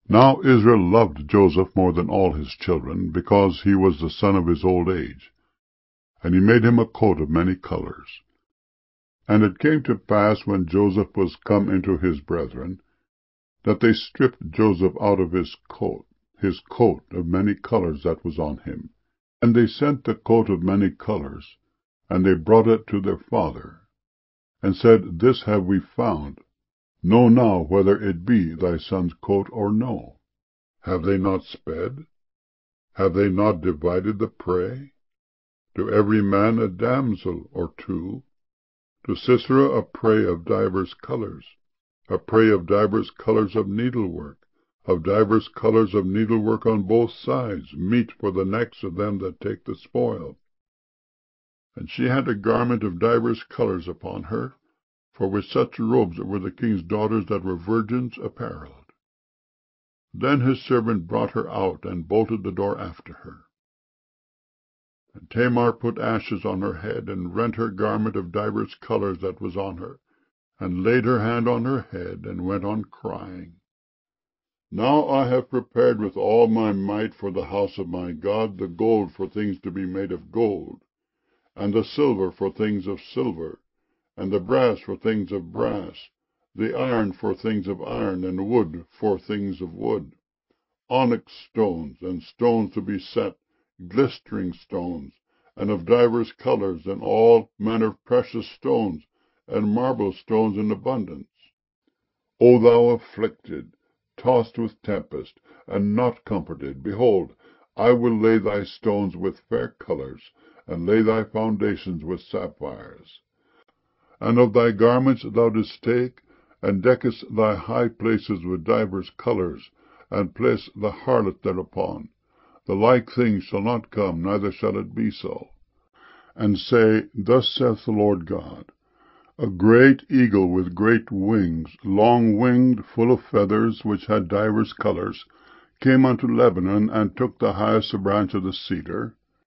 Now Israel loved Joseph more than all his children, because he was the son of his old age. And he made him a coat of many colors. And it came to pass, when Joseph was come into his brethren, that they stripped Joseph out of his coat of many colors that was on him. And they sent the coat of many colors, and they brought it to their father, and said, This have we found. Know now whether it be thy son's coat or no. Have they not sped? Have they not divided the prey? To every man a damsel or two, to Sisera a prey of divers colors, a prey of divers colors of needlework on both sides, meat for the necks of them that take the spoil. And she had a garment of divers colors upon her, for with such robes were the king's daughters that were virgins apparelled. Then his servant brought her out, and bolted the door after her. And Tamar put ashes on her head, and rent her garment of divers colors that was on her, and laid her hand on her head, and went on crying. Now I have prepared with all my might for the house of my God the gold for things to be made of gold, and the silver for things of silver, and the brass for things of brass, the iron for things of iron, and wood for things of wood, onyx stones, and stones to be set, glistering stones, and of divers colors, and all manner of precious stones, and marble stones in abundance. O thou afflicted, tossed with tempest, and not comforted, behold, I will lay thy stones with fair colors, and lay thy foundations with sapphires. And of thy garments thou didst take, and deckest thy high places with divers colors, and place the harlot thereupon. The like thing shall not come, neither shall it be so. And say, Thus saith the Lord God, A great eagle with great wings, long-winged, full of feathers, which had divers colors, came unto Lebanon, and took the highest branch of the cedar,